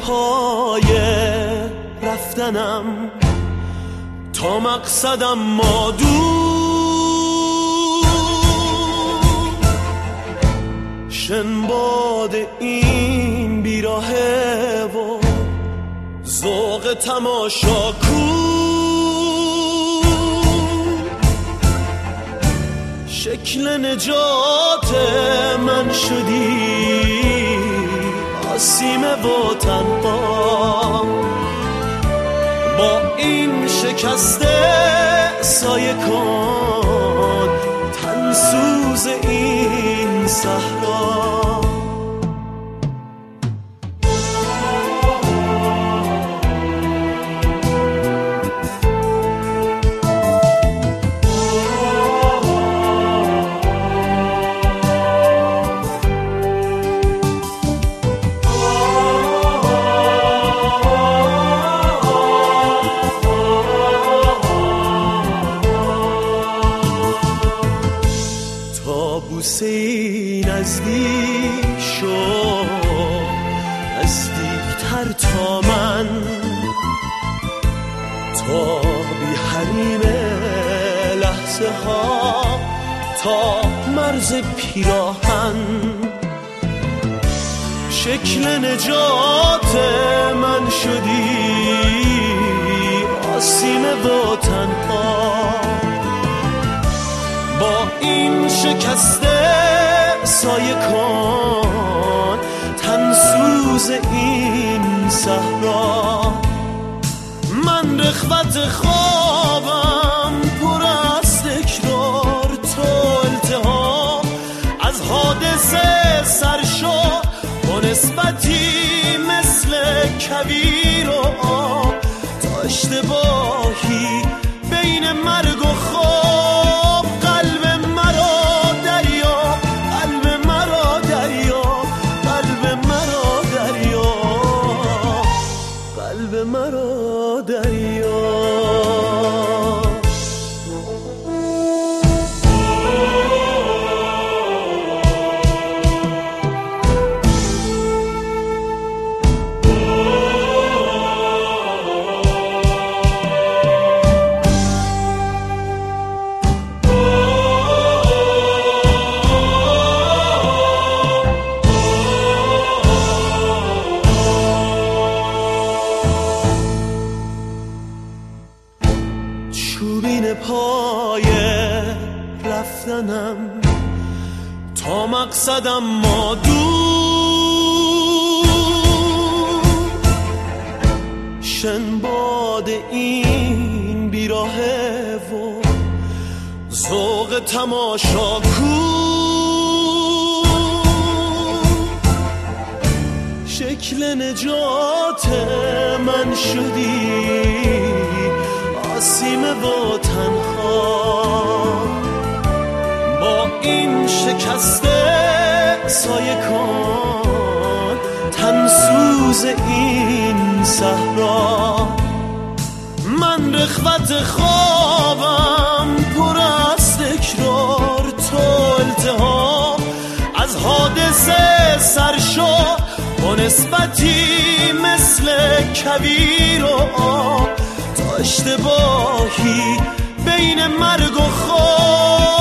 پای رفتنم تا مقصدم ما دور، شنباد این بیراهه و ذوق تماشا کو، شکل نجات من شدی آسیم و تنها، با این شکسته سایه کن تن سوز این صحرا. بوسه‌ای نزدیک شو، نزدیکتر تا من، تا بی حریم لحظه ها، تا مرز پیراهن، شکل نجات من شدی آسیم و تنها، با این شکسته سایه کن تن سوز این صحرا. من رخوت خوابم پر از تکرار، تو التهام از حادثه سرشو، با نسبتی مثل کویر و آب، تا اشتباهی بین مرگ و خواب. چوبین پای رفتنم تا مقصدم ما دور، شنباد این بیراهه و ذوق تماشا کو، شکل نجات من شدی آسیم و تنها، با این شکسته سایه کن تن سوز این صحرا. من رخوت خوابم پر از تکرار، تو التهام از حادثه سرشو، با نسبتی مثل کویر و آب، تا اشتباهی بین مرگ و خواب.